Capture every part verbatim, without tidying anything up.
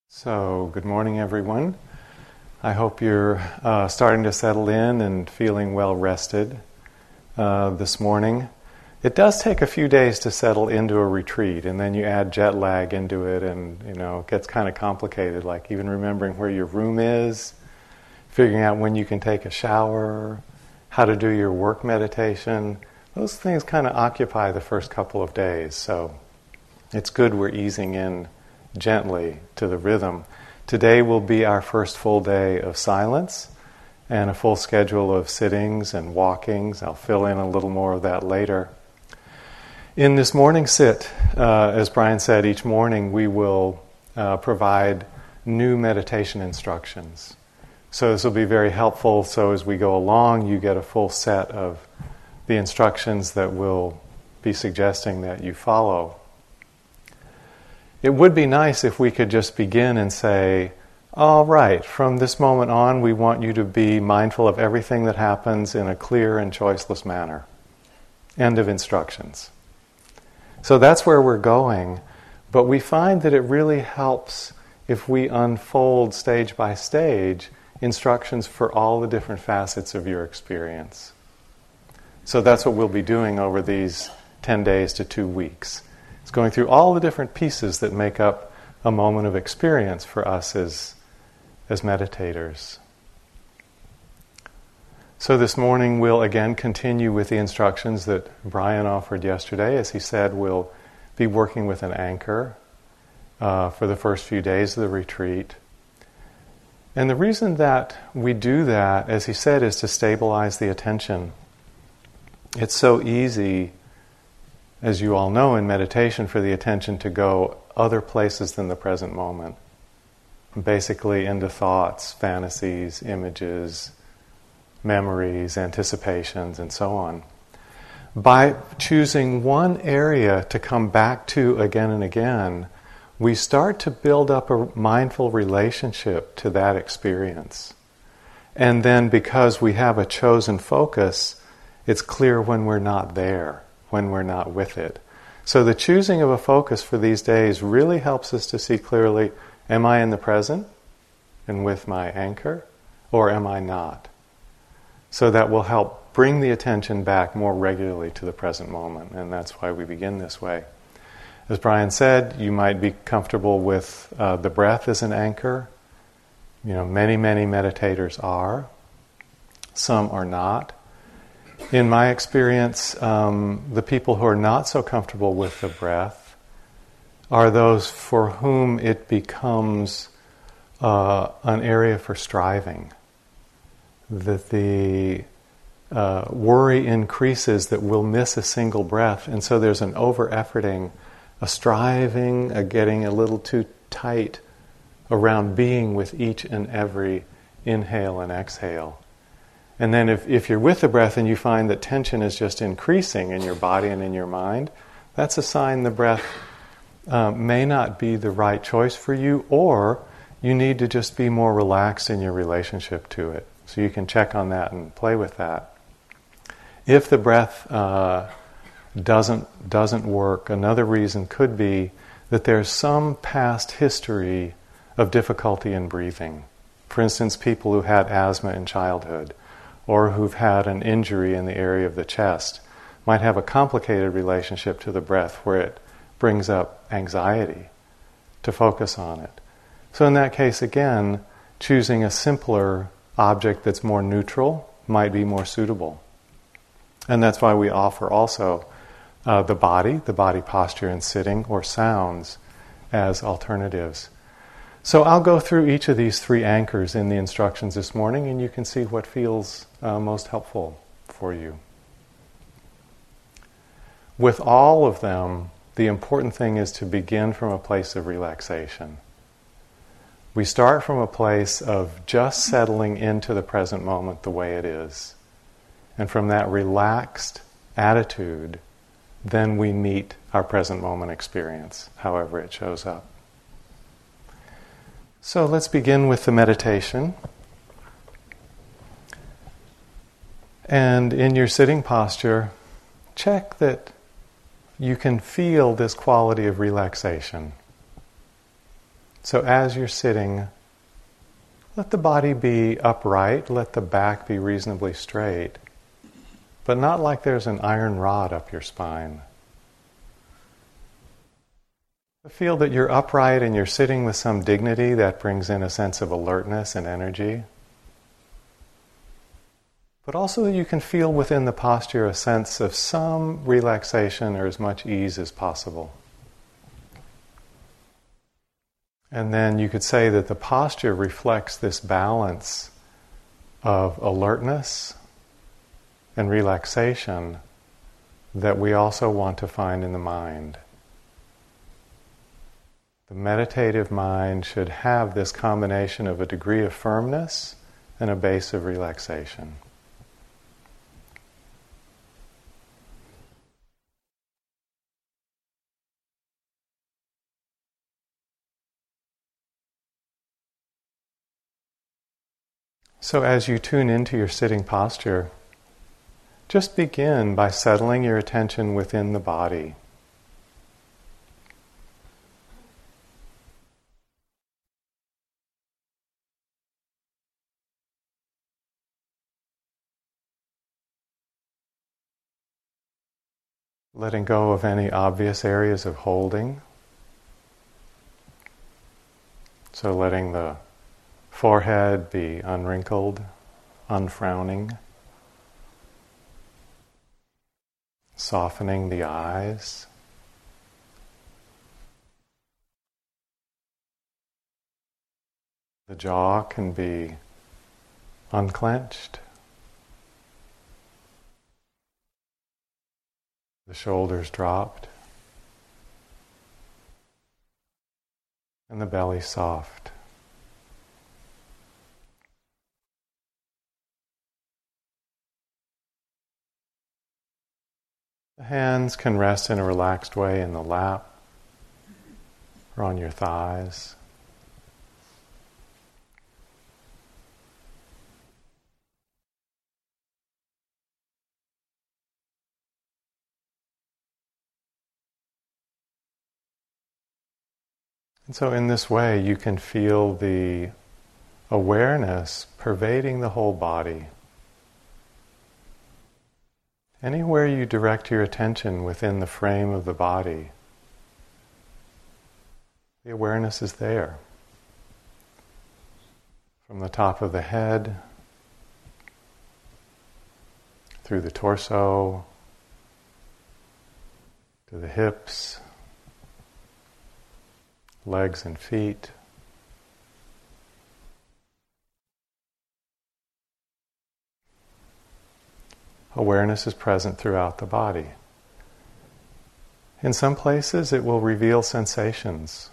So, good morning, everyone. I hope you're uh, starting to settle in and feeling well rested uh, this morning. It does take a few days to settle into a retreat, and then you add jet lag into it, and you know it gets kind of complicated. Like even remembering where your room is, figuring out when you can take a shower, how to do your work meditation. Those things kind of occupy the first couple of days. So, it's good we're easing in gently to the rhythm. Today will be our first full day of silence and a full schedule of sittings and walkings. I'll fill in a little more of that later. In this morning sit, uh, as Brian said, each morning we will uh, provide new meditation instructions. So this will be very helpful. So as we go along, you get a full set of the instructions that we'll be suggesting that you follow. It would be nice if we could just begin and say, all right, from this moment on, we want you to be mindful of everything that happens in a clear and choiceless manner. End of instructions. So that's where we're going, but we find that it really helps if we unfold stage by stage instructions for all the different facets of your experience. So that's what we'll be doing over these ten days to two weeks. It's going through all the different pieces that make up a moment of experience for us as, as meditators. So this morning we'll again continue with the instructions that Brian offered yesterday. As he said, we'll be working with an anchor uh, for the first few days of the retreat. And the reason that we do that, as he said, is to stabilize the attention. It's so easy, as you all know, in meditation, for the attention to go other places than the present moment. Basically into thoughts, fantasies, images, memories, anticipations, and so on. By choosing one area to come back to again and again, we start to build up a mindful relationship to that experience. And then because we have a chosen focus, it's clear when we're not there, when we're not with it. So the choosing of a focus for these days really helps us to see clearly, am I in the present and with my anchor, or am I not? So that will help bring the attention back more regularly to the present moment, and that's why we begin this way. As Brian said, you might be comfortable with uh, the breath as an anchor. You know, many, many meditators are. Some are not. In my experience, um, the people who are not so comfortable with the breath are those for whom it becomes uh, an area for striving. That the uh, worry increases that we'll miss a single breath, and so there's an over-efforting, a striving, a getting a little too tight around being with each and every inhale and exhale. And then if, if you're with the breath and you find that tension is just increasing in your body and in your mind, that's a sign the breath uh, may not be the right choice for you, or you need to just be more relaxed in your relationship to it. So you can check on that and play with that. If the breath uh, doesn't, doesn't work, another reason could be that there's some past history of difficulty in breathing. For instance, people who had asthma in childhood, or who've had an injury in the area of the chest, might have a complicated relationship to the breath where it brings up anxiety to focus on it. So in that case, again, choosing a simpler object that's more neutral might be more suitable. And that's why we offer also uh, the body, the body posture and sitting, or sounds as alternatives. So I'll go through each of these three anchors in the instructions this morning, and you can see what feels uh, most helpful for you. With all of them, the important thing is to begin from a place of relaxation. We start from a place of just settling into the present moment the way it is. And from that relaxed attitude, then we meet our present moment experience, however it shows up. So let's begin with the meditation. And in your sitting posture, check that you can feel this quality of relaxation. So as you're sitting, let the body be upright, let the back be reasonably straight, but not like there's an iron rod up your spine. Feel that you're upright and you're sitting with some dignity that brings in a sense of alertness and energy. But also that you can feel within the posture a sense of some relaxation or as much ease as possible. And then you could say that the posture reflects this balance of alertness and relaxation that we also want to find in the mind. The meditative mind should have this combination of a degree of firmness and a base of relaxation. So as you tune into your sitting posture, just begin by settling your attention within the body. Letting go of any obvious areas of holding. So letting the forehead be unwrinkled, unfrowning. Softening the eyes. The jaw can be unclenched. The shoulders dropped. And the belly soft. The hands can rest in a relaxed way in the lap or on your thighs. And so in this way you can feel the awareness pervading the whole body. Anywhere you direct your attention within the frame of the body, the awareness is there. From the top of the head, through the torso, to the hips, legs and feet. Awareness is present throughout the body. In some places it will reveal sensations.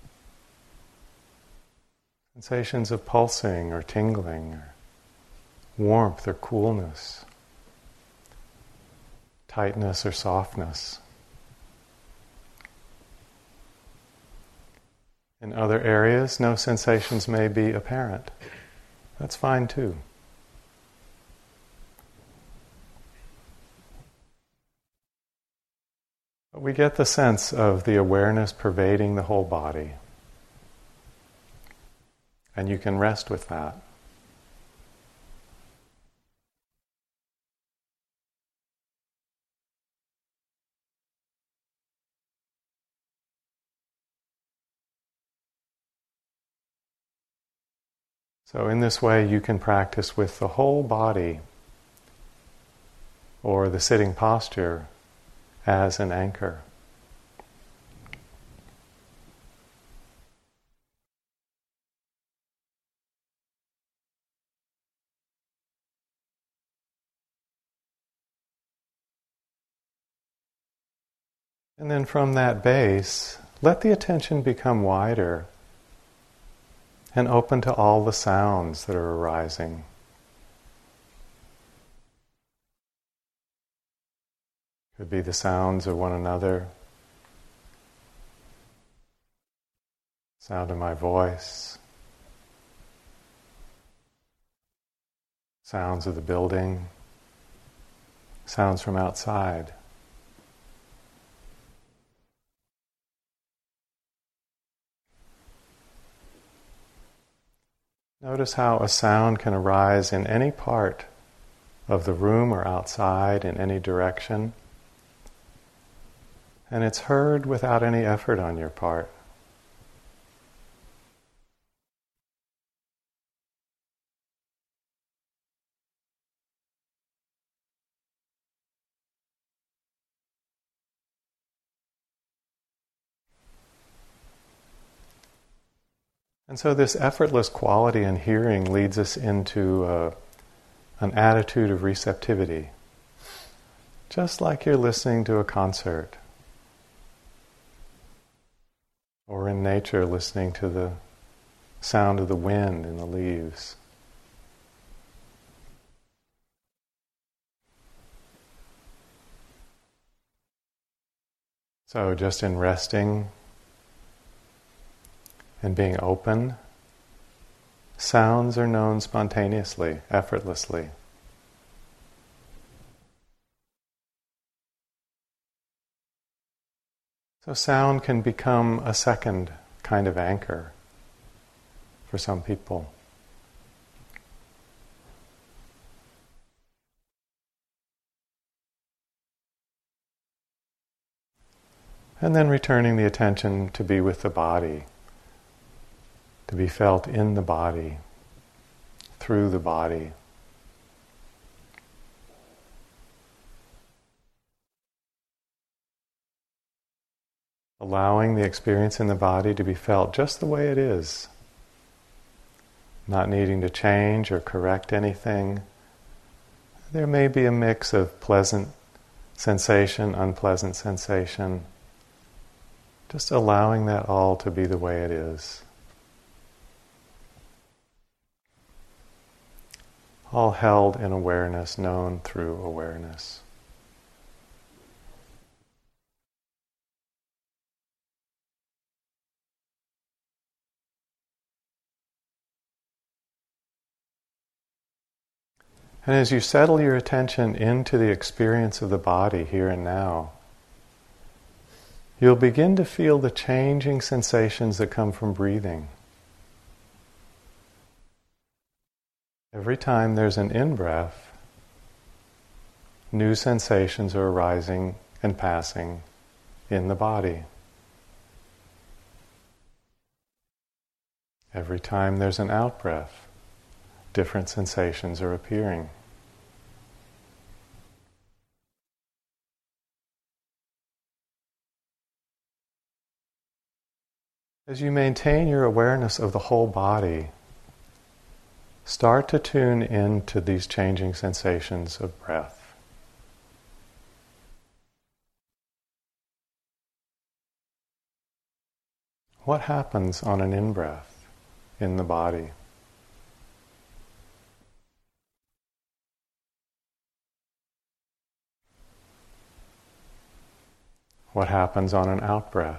Sensations of pulsing or tingling, or warmth or coolness, tightness or softness. In other areas, no sensations may be apparent. That's fine too. But we get the sense of the awareness pervading the whole body. And you can rest with that. So in this way you can practice with the whole body or the sitting posture as an anchor. And then from that base, let the attention become wider and open to all the sounds that are arising. Could be the sounds of one another, sound of my voice, sounds of the building, sounds from outside. Notice how a sound can arise in any part of the room or outside, in any direction, and it's heard without any effort on your part. And so this effortless quality in hearing leads us into uh, an attitude of receptivity, just like you're listening to a concert, or in nature listening to the sound of the wind in the leaves. So just in resting and being open, sounds are known spontaneously, effortlessly. So sound can become a second kind of anchor for some people. And then returning the attention to be with the body, to be felt in the body, through the body. Allowing the experience in the body to be felt just the way it is, not needing to change or correct anything. There may be a mix of pleasant sensation, unpleasant sensation, just allowing that all to be the way it is. All held in awareness, known through awareness. And as you settle your attention into the experience of the body here and now, you'll begin to feel the changing sensations that come from breathing. Every time there's an in-breath, new sensations are arising and passing in the body. Every time there's an out-breath, different sensations are appearing. As you maintain your awareness of the whole body, start to tune into these changing sensations of breath. What happens on an in-breath in the body? What happens on an out-breath?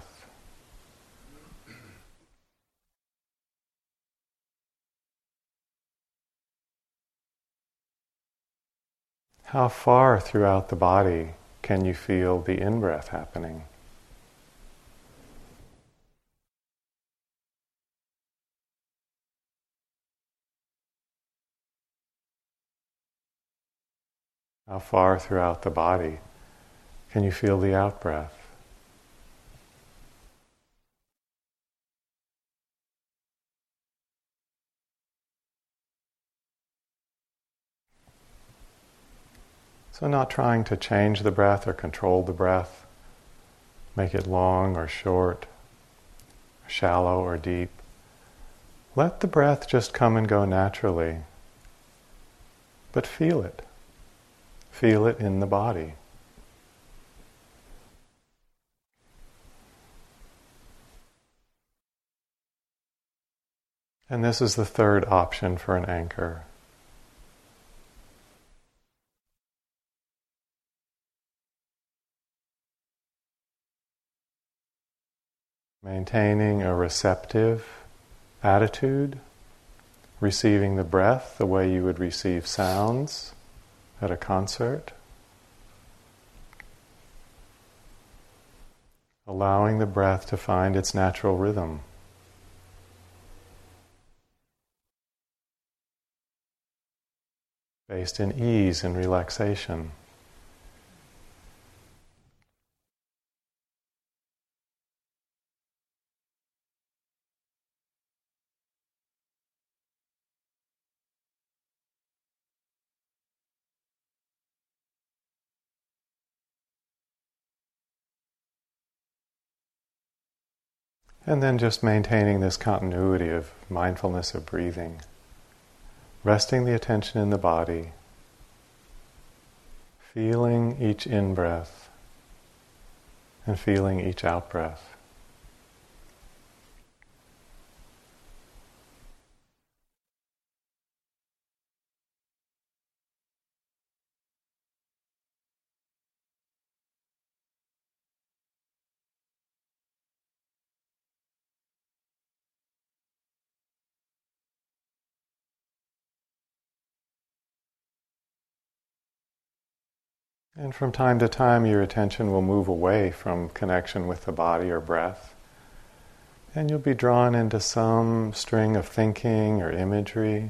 How far throughout the body can you feel the in-breath happening? How far throughout the body can you feel the out-breath? So not trying to change the breath or control the breath, make it long or short, shallow or deep. Let the breath just come and go naturally, but feel it. Feel it in the body. And this is the third option for an anchor. Maintaining a receptive attitude, receiving the breath the way you would receive sounds at a concert. Allowing the breath to find its natural rhythm. based in ease and relaxation. And then just maintaining this continuity of mindfulness of breathing. Resting the attention in the body. Feeling each in-breath and feeling each out-breath. And from time to time, your attention will move away from connection with the body or breath. And you'll be drawn into some string of thinking or imagery.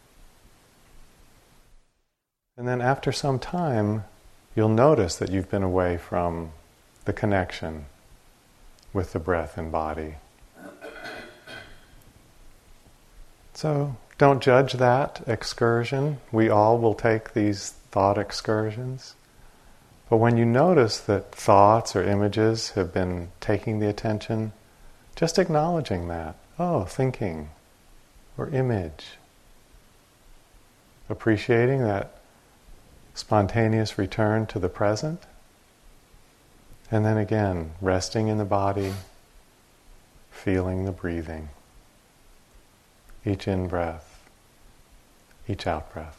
And then after some time, you'll notice that you've been away from the connection with the breath and body. So don't judge that excursion. We all will take these thought excursions. But when you notice that thoughts or images have been taking the attention, just acknowledging that. Oh, thinking or image. Appreciating that spontaneous return to the present. And then again, resting in the body, feeling the breathing. Each in-breath, each out-breath.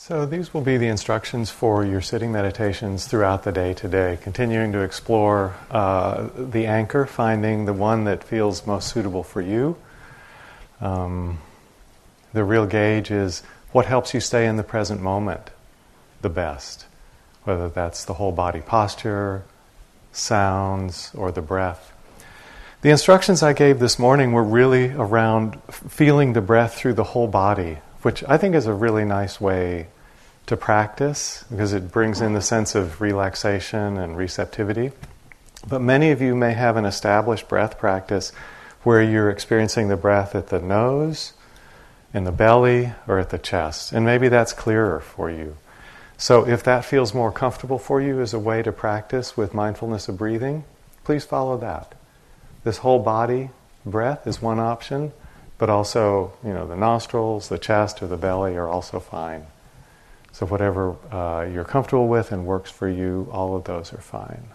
So these will be the instructions for your sitting meditations throughout the day today, continuing to explore uh, the anchor, finding the one that feels most suitable for you. Um, the real gauge is what helps you stay in the present moment the best, whether that's the whole body posture, sounds, or the breath. The instructions I gave this morning were really around feeling the breath through the whole body, which I think is a really nice way to practice because it brings in the sense of relaxation and receptivity. But many of you may have an established breath practice where you're experiencing the breath at the nose, in the belly, or at the chest. And maybe that's clearer for you. So if that feels more comfortable for you as a way to practice with mindfulness of breathing, please follow that. This whole body breath is one option, but also, you know, the nostrils, the chest, or the belly are also fine. So whatever uh, you're comfortable with and works for you, all of those are fine.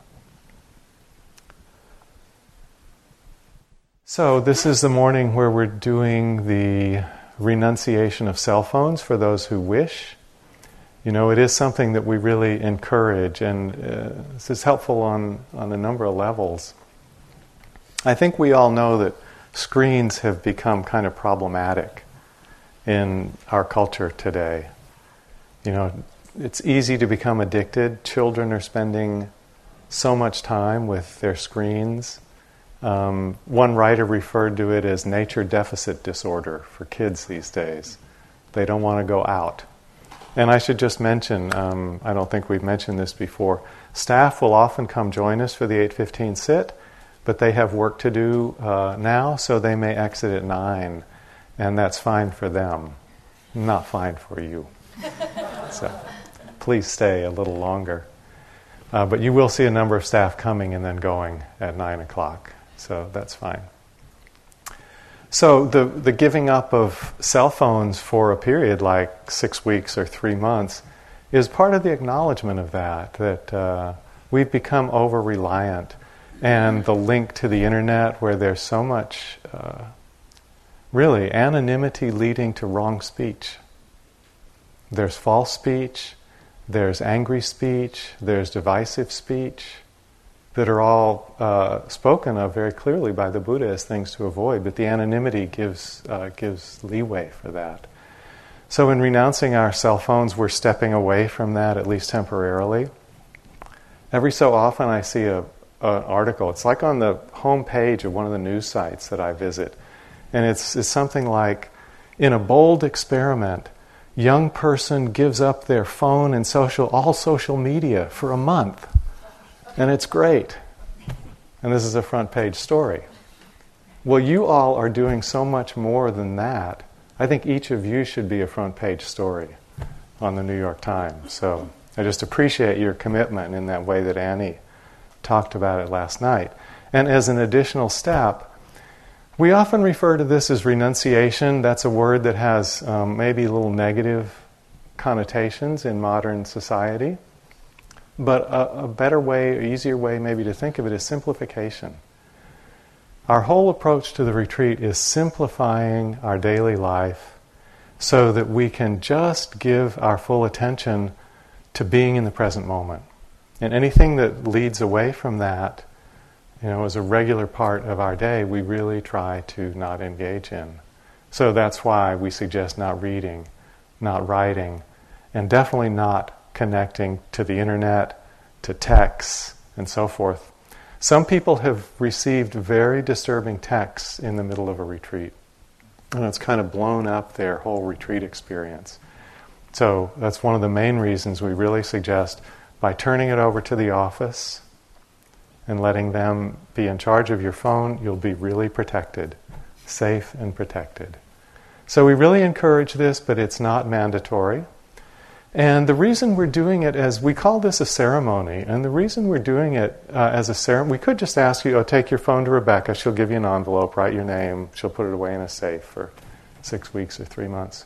So this is the morning where we're doing the renunciation of cell phones for those who wish. You know, it is something that we really encourage, and uh, this is helpful on, on a number of levels. I think we all know that screens have become kind of problematic in our culture today. You know, it's easy to become addicted. Children are spending so much time with their screens. Um, one writer referred to it as nature deficit disorder for kids these days. They don't want to go out. And I should just mention, um, I don't think we've mentioned this before, staff will often come join us for the eight fifteen sit, but they have work to do uh, now, so they may exit at nine, and that's fine for them, not fine for you. So please stay a little longer. Uh, but you will see a number of staff coming and then going at nine o'clock, so that's fine. So the, the giving up of cell phones for a period like six weeks or three months is part of the acknowledgement of that, that uh, we've become over-reliant. And the link to the internet where there's so much, uh, really, anonymity leading to wrong speech. There's false speech, there's angry speech, there's divisive speech that are all uh, spoken of very clearly by the Buddha as things to avoid, but the anonymity gives uh, gives leeway for that. So in renouncing our cell phones, we're stepping away from that, at least temporarily. Every so often I see a an article. It's like on the home page of one of the news sites that I visit. And it's, it's something like, in a bold experiment, young person gives up their phone and social, all social media for a month. And it's great. And this is a front page story. Well, you all are doing so much more than that. I think each of you should be a front page story on the New York Times. So I just appreciate your commitment in that way that Annie talked about it last night. And as an additional step, we often refer to this as renunciation. That's a word that has um, maybe little negative connotations in modern society. But a, a better way, an easier way maybe to think of it is simplification. Our whole approach to the retreat is simplifying our daily life so that we can just give our full attention to being in the present moment. And anything that leads away from that, you know, as a regular part of our day, we really try to not engage in. So that's why we suggest not reading, not writing, and definitely not connecting to the internet, to texts, and so forth. Some people have received very disturbing texts in the middle of a retreat, and it's kind of blown up their whole retreat experience. So that's one of the main reasons we really suggest, by turning it over to the office and letting them be in charge of your phone, you'll be really protected, safe and protected. So we really encourage this, but it's not mandatory. And the reason we're doing it as, we call this a ceremony, and the reason we're doing it uh, as a ceremony, we could just ask you, oh, take your phone to Rebecca, she'll give you an envelope, write your name, she'll put it away in a safe for six weeks or three months.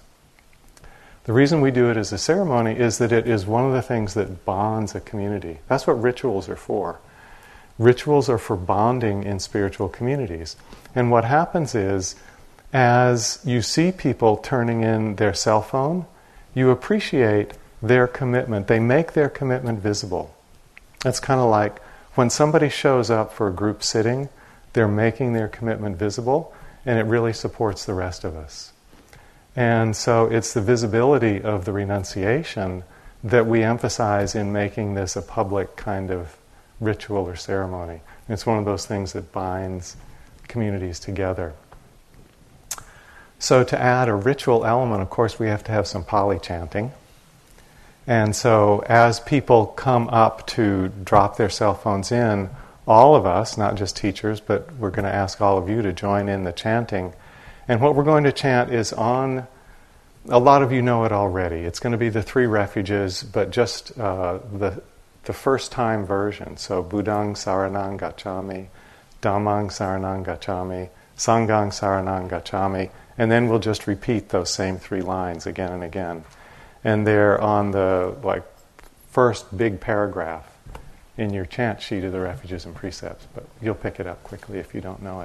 The reason we do it as a ceremony is that it is one of the things that bonds a community. That's what rituals are for. Rituals are for bonding in spiritual communities. And what happens is, as you see people turning in their cell phone, you appreciate their commitment. They make their commitment visible. It's kind of like when somebody shows up for a group sitting, they're making their commitment visible, and it really supports the rest of us. And so it's the visibility of the renunciation that we emphasize in making this a public kind of ritual or ceremony. It's one of those things that binds communities together. So to add a ritual element, of course, we have to have some Pali chanting. And so as people come up to drop their cell phones in, all of us, not just teachers, but we're going to ask all of you to join in the chanting. And what we're going to chant is on, a lot of you know it already. It's going to be the three refuges, but just uh, the the first time version. So Buddhang Saranang Gacchami, Dhammang Saranang Gacchami, Sanghang Saranang Gacchami, and then we'll just repeat those same three lines again and again. And they're on the like first big paragraph in your chant sheet of the refuges and precepts, but you'll pick it up quickly if you don't know it.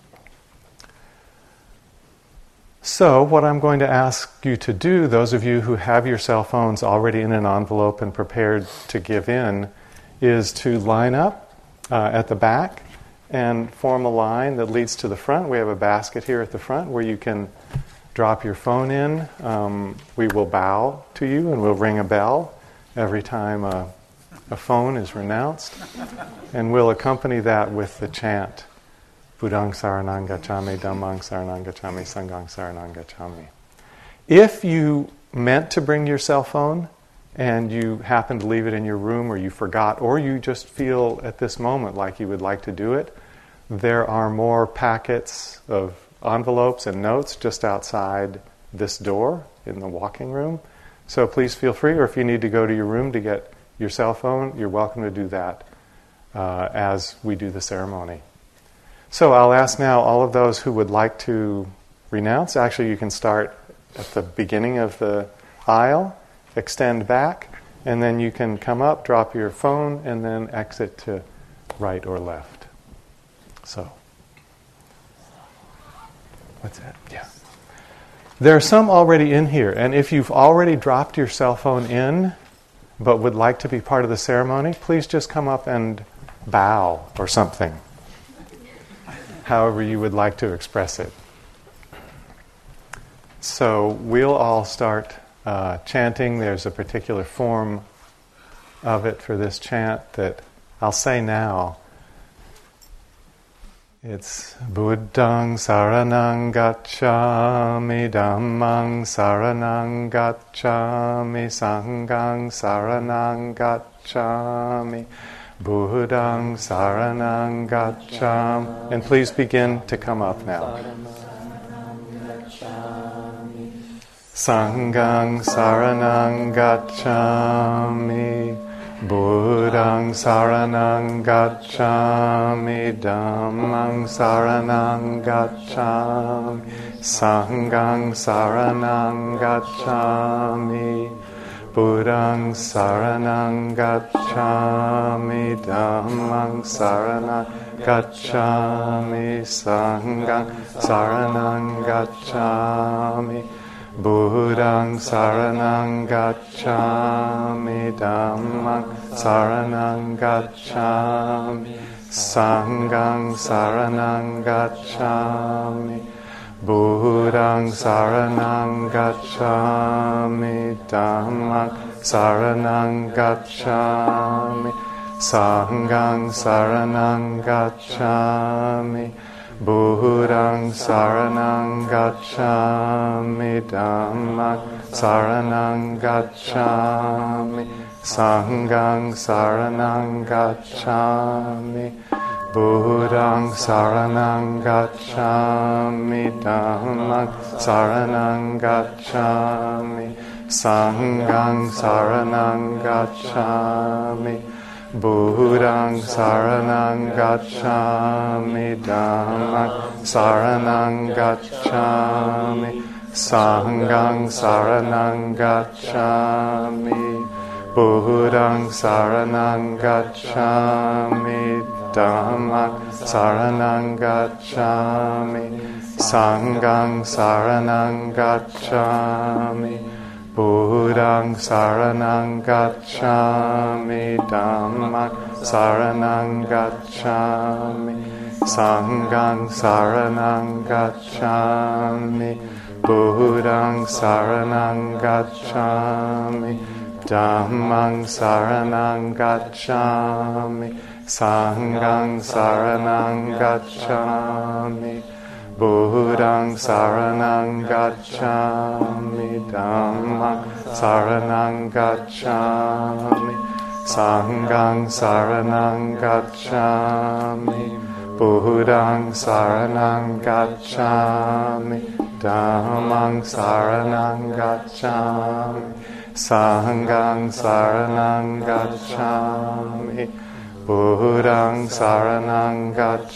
So what I'm going to ask you to do, those of you who have your cell phones already in an envelope and prepared to give in, is to line up uh, at the back and form a line that leads to the front. We have a basket here at the front where you can drop your phone in. Um, we will bow to you and we'll ring a bell every time a, a phone is renounced. And we'll accompany that with the chant, Buddhang Saranang Gacchami, Dhammang Saranang Gacchami, Sanghang Saranang Gacchami. If you meant to bring your cell phone and you happen to leave it in your room or you forgot, or you just feel at this moment like you would like to do it, there are more packets of envelopes and notes just outside this door in the walking room. So please feel free, or if you need to go to your room to get your cell phone, you're welcome to do that uh, as we do the ceremony. So I'll ask now all of those who would like to renounce. Actually, you can start at the beginning of the aisle, extend back, and then you can come up, drop your phone, and then exit to right or left. So, what's that? Yeah. There are some already in here, and if you've already dropped your cell phone in, but would like to be part of the ceremony, please just come up and bow or something. However you would like to express it. So we'll all start uh, chanting. There's a particular form of it for this chant that I'll say now. It's Buddhang Saranang Gacchami, Dhammang Saranang Gacchami, Sanghang Saranang Gacchami, Buddhang Saranang Gacchami. And please begin to come up now. Sanghang Saranang Gacchami, Buddhang Saranang Gacchami, Dhammang Saranang Gacchami, Sanghang Saranang Gacchami, Buddhang Saranang Gacchami, Dhammang Saranang Gacchami, Sanghang Saranang Gacchami, Buddhang Saranang Gacchami, Dhammang Saranang Gacchami, Sanghang Saranang Gacchami, Buddhang Saranang Gacchami, Dhammang Saranang Gacchami, Sanghang Saranang Gacchami, Buddhang Saranang Gacchami, Dhammang Saranang Gacchami, Sanghang Saranang Gacchami, Buddhang Saranang Gacchami, Dhammang Saranang Gacchami, Sanghang Saranang Gacchami, Buddhang Saranang Gacchami, Dhammang Saranang Gacchami, Sanghang Saranang Gacchami, Buddhang Saranang Gacchami, Dhammang Saranang Gacchami, Sanghang Saranang Gacchami, Buddhaṃ saranang gacchāmi, Dhammang saranang gacchāmi, Sanghaṃ saranang gacchāmi, Buddhaṃ saranang gacchāmi, Dhammang saranang gacchāmi, Sanghaṃ saranang gacchāmi, Buddhaṃ saranang gacchāmi, Dhammang saranang gacchāmi, Sanghaṃ saranang gacchāmi, Buddhaṃ saranang gacchāmi, Dhammang saranang gacchāmi, Sanghaṃ saranang gacchāmi, Buddhaṃ saranang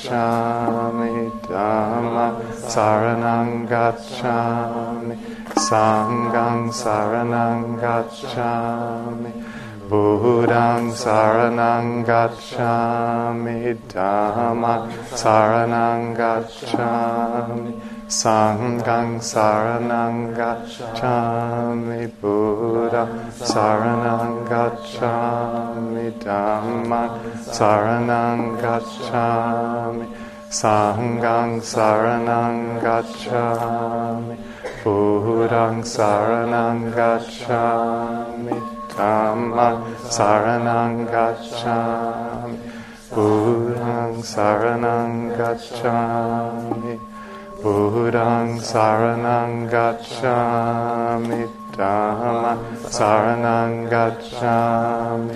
gacchāmi, Dhammang saranang gacchāmi, Sanghaṃ saranang gacchāmi, Buddhaṃ saranang gacchāmi, Dhammang saranang gacchāmi, Sanghaṃ saranang gacchāmi, Buddhaṃ saranang gacchāmi, Dhammang saranang gacchāmi, Sanghaṃ saranang gacchāmi, Buddhaṃ saranang gacchāmi, Dhammang saranang gacchāmi, Buddhaṃ saranang gacchāmi, Buddhaṃ saranang gacchāmi, Dhammang saranang gacchāmi,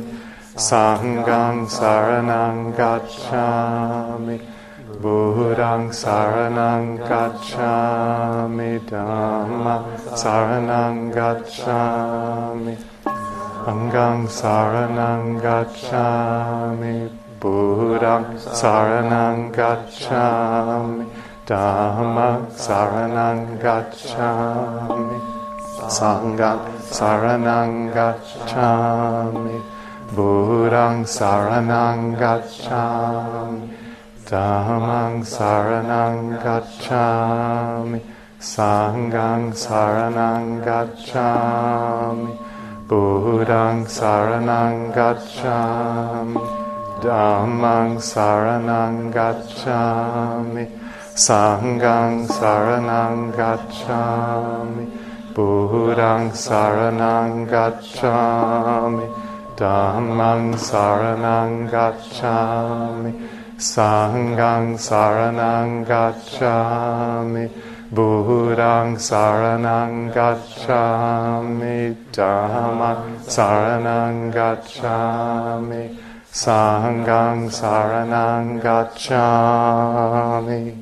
Sanghaṃ saranang gacchāmi, Buddhaṃ saranang gacchāmi, Dhammang saranang gacchāmi, Sanghaṃ saranang gacchāmi, Buddhaṃ saranang gacchāmi, Dhammang saranang gacchāmi, Sanghaṃ saranang gacchāmi, Buddhaṃ saranang gacchāmi, Dhammang saranang gacchāmi, Sanghaṃ saranang gacchāmi, Buddhaṃ saranang gacchāmi, Dhammang saranang gacchāmi, Sanghaṃ saranang gacchāmi, Buddhaṃ saranang gacchāmi, Dhammang saranang gacchāmi, Sanghaṃ saranang gacchāmi, Buddhaṃ saranang gacchāmi, Dhammang saranang gacchāmi, Sanghaṃ saranang gacchāmi.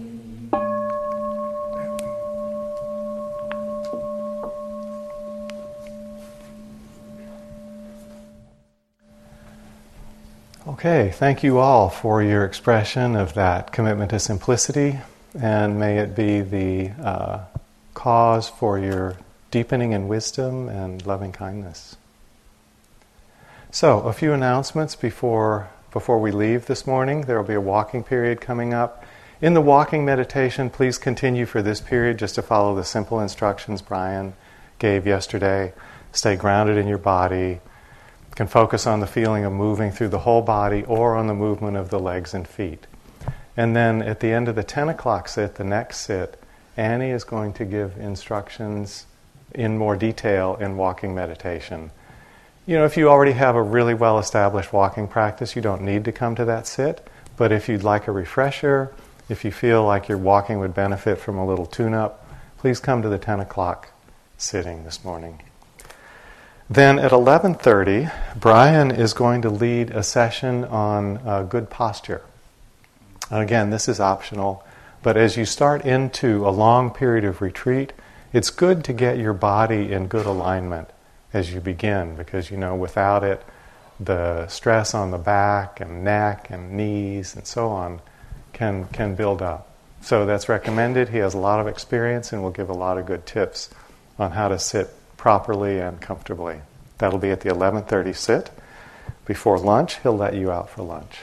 Okay, thank you all for your expression of that commitment to simplicity, and may it be the uh, cause for your deepening in wisdom and loving kindness. So, a few announcements before before we leave this morning. There will be a walking period coming up. In the walking meditation, please continue for this period just to follow the simple instructions Brian gave yesterday. Stay grounded in your body. You can focus on the feeling of moving through the whole body or on the movement of the legs and feet. And then at the end of the ten o'clock sit, the next sit, Annie is going to give instructions in more detail in walking meditation. You know, if you already have a really well-established walking practice, you don't need to come to that sit. But if you'd like a refresher, if you feel like your walking would benefit from a little tune-up, please come to the ten o'clock sitting this morning. Then at eleven thirty, Brian is going to lead a session on uh, good posture. Again, this is optional, but as you start into a long period of retreat, it's good to get your body in good alignment as you begin, because, you know, without it, the stress on the back and neck and knees and so on can can build up. So that's recommended. He has a lot of experience and will give a lot of good tips on how to sit properly and comfortably. That'll be at the eleven thirty sit. Before lunch, he'll let you out for lunch.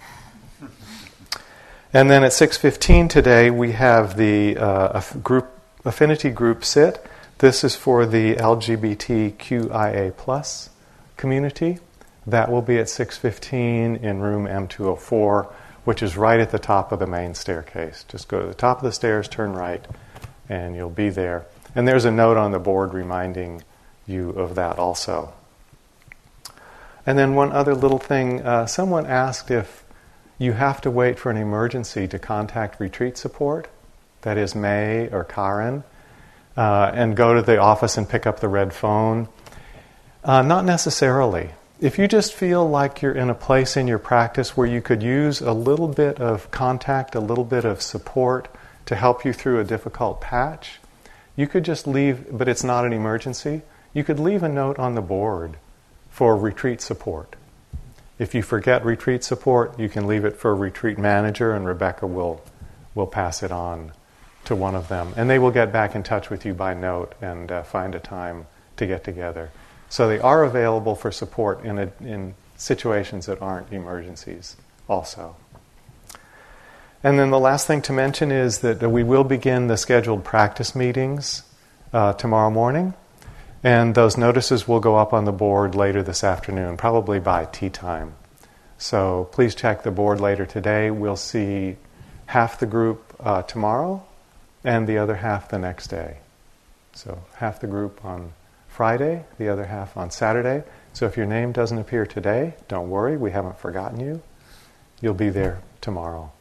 And then at six fifteen today, we have the uh, group affinity group sit. This is for the L G B T Q I A plus community. That will be at six fifteen in room M two oh four, which is right at the top of the main staircase. Just go to the top of the stairs, turn right, and you'll be there. And there's a note on the board reminding you of that also. And then one other little thing. Uh, someone asked if you have to wait for an emergency to contact retreat support, that is May or Karen, uh, and go to the office and pick up the red phone. Uh, not necessarily. If you just feel like you're in a place in your practice where you could use a little bit of contact, a little bit of support to help you through a difficult patch, you could just leave, but it's not an emergency, you could leave a note on the board for retreat support. If you forget retreat support, you can leave it for a retreat manager, and Rebecca will, will pass it on to one of them. And they will get back in touch with you by note and uh, find a time to get together. So they are available for support in, a, in situations that aren't emergencies also. And then the last thing to mention is that we will begin the scheduled practice meetings uh, tomorrow morning. And those notices will go up on the board later this afternoon, probably by tea time. So please check the board later today. We'll see half the group uh, tomorrow and the other half the next day. So half the group on Friday, the other half on Saturday. So if your name doesn't appear today, don't worry, we haven't forgotten you. You'll be there tomorrow.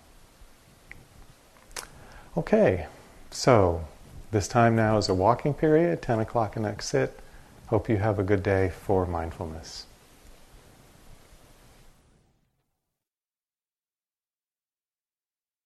Okay, so this time now is a walking period, ten o'clock and next sit. Hope you have a good day for mindfulness.